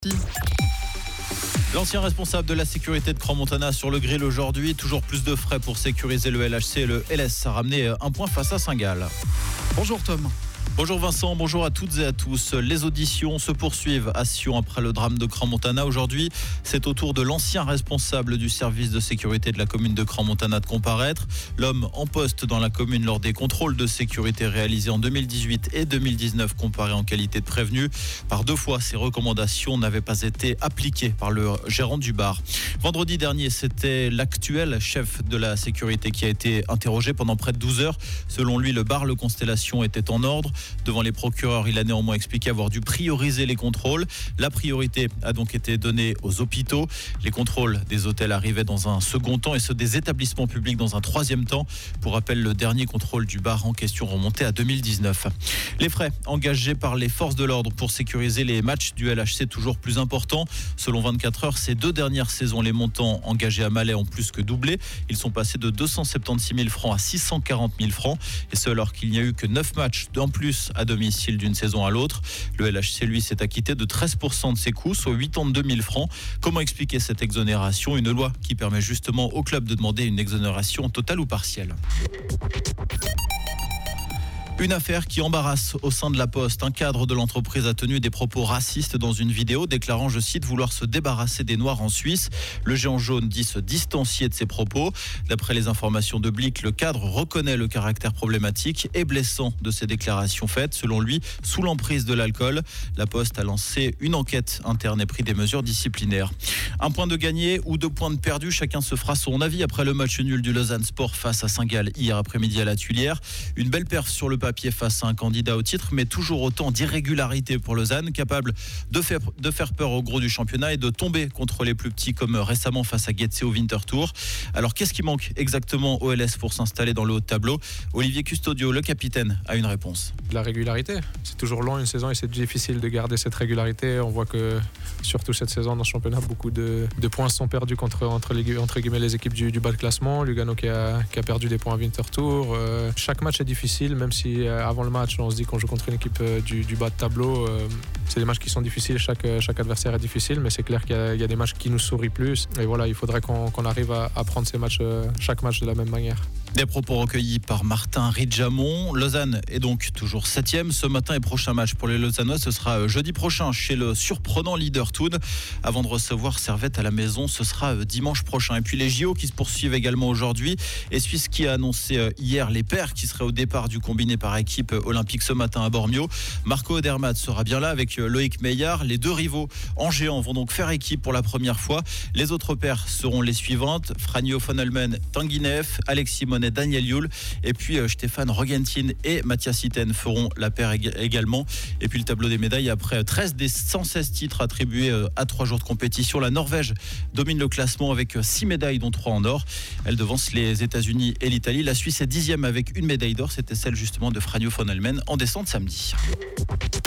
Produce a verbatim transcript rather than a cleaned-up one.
L'ancien responsable de la sécurité de Crans-Montana sur le grill aujourd'hui. Toujours plus de frais pour sécuriser le L H C. Le L S a ramené un point face à Saint-Gall. Bonjour Tom. Bonjour Vincent, bonjour à toutes et à tous. Les auditions se poursuivent à Sion après le drame de Crans-Montana. Aujourd'hui, c'est au tour de l'ancien responsable du service de sécurité de la commune de Crans-Montana de comparaître. L'homme en poste dans la commune lors des contrôles de sécurité réalisés en deux mille dix-huit et deux mille dix-neuf comparé en qualité de prévenu. Par deux fois, ces recommandations n'avaient pas été appliquées par le gérant du bar. Vendredi dernier, c'était l'actuel chef de la sécurité qui a été interrogé pendant près de douze heures. Selon lui, le bar Le Constellation était en ordre. Devant les procureurs, il a néanmoins expliqué avoir dû prioriser les contrôles. La priorité a donc été donnée aux hôpitaux. Les contrôles des hôtels arrivaient dans un second temps et ceux des établissements publics dans un troisième temps. Pour rappel, le dernier contrôle du bar en question remontait à deux mille dix-neuf. Les frais engagés par les forces de l'ordre pour sécuriser les matchs du L H C toujours plus importants. Selon vingt-quatre heures, ces deux dernières saisons, les montants engagés à Malais ont plus que doublé. Ils sont passés de deux cent soixante-seize mille francs à six cent quarante mille francs. Et ce alors qu'il n'y a eu que neuf matchs en plus à domicile d'une saison à l'autre. Le L H C, lui, s'est acquitté de treize pour cent de ses coûts, soit quatre-vingt-deux mille francs. Comment expliquer cette exonération? Une loi qui permet justement au club de demander une exonération totale ou partielle. Une affaire qui embarrasse au sein de la Poste. Un cadre de l'entreprise a tenu des propos racistes dans une vidéo, déclarant, je cite, vouloir se débarrasser des Noirs en Suisse. Le géant jaune dit se distancier de ses propos. D'après les informations de Blick, le cadre reconnaît le caractère problématique et blessant de ces déclarations faites. Selon lui, sous l'emprise de l'alcool, la Poste a lancé une enquête interne et pris des mesures disciplinaires. Un point de gagné ou deux points de perdu, chacun se fera son avis après le match nul du Lausanne Sport face à Saint-Gall hier après-midi à la Tuilière. Une belle perf sur le papier face à un candidat au titre, mais toujours autant d'irrégularités pour Lausanne, capable de faire, de faire peur au gros du championnat et de tomber contre les plus petits comme récemment face à Getse au Winter Tour. Alors qu'est-ce qui manque exactement au L S pour s'installer dans le haut de tableau? Olivier Custodio, le capitaine, a une réponse. La régularité, c'est toujours long une saison et c'est difficile de garder cette régularité. On voit que surtout cette saison dans le championnat, beaucoup de, de points sont perdus contre, entre, les, entre guillemets, les équipes du, du bas de classement. Lugano qui a, qui a perdu des points à Winter Tour. Euh, chaque match est difficile, même si euh, avant le match on se dit qu'on joue contre une équipe euh, du, du bas de tableau. Euh, c'est des matchs qui sont difficiles, chaque, chaque adversaire est difficile, mais c'est clair qu'il y a, il y a des matchs qui nous sourient plus. Et voilà, il faudrait qu'on, qu'on arrive à, à prendre ces matchs, euh, chaque match de la même manière. Des propos recueillis par Martin Ridjamon. Lausanne est donc toujours septième ce matin et prochain match pour les Lausannois, ce sera jeudi prochain chez le surprenant leader Thun. Avant de recevoir Servette à la maison, ce sera dimanche prochain. Et puis les J O qui se poursuivent également aujourd'hui. Et Suisse qui a annoncé hier les pairs qui seraient au départ du combiné par équipe olympique ce matin à Bormio. Marco Odermatt sera bien là avec Loïc Meillard. Les deux rivaux en géant vont donc faire équipe pour la première fois. Les autres pairs seront les suivantes: Franjo von Helmen, Tanguy Neff, Alexis Monet, Daniel Yule, et puis euh, Stéphane Rogentin et Mathias Itten feront la paire ég- également. Et puis le tableau des médailles, après treize des cent seize titres attribués euh, à trois jours de compétition, la Norvège domine le classement avec six médailles dont trois en or. Elle devance les États-Unis et l'Italie. La Suisse est dixième avec une médaille d'or, c'était celle justement de Franjo von Helmen en descente samedi.